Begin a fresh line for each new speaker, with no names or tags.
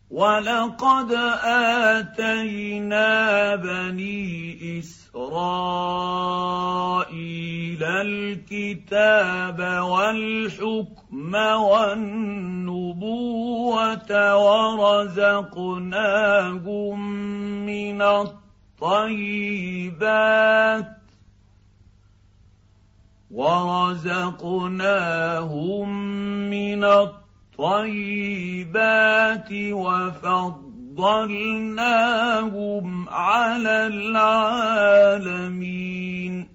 ولقد آتينا بني إسرائيل الكتاب والحكم والنبوة ورزقناهم من الطيبات وفضلناهم على العالمين.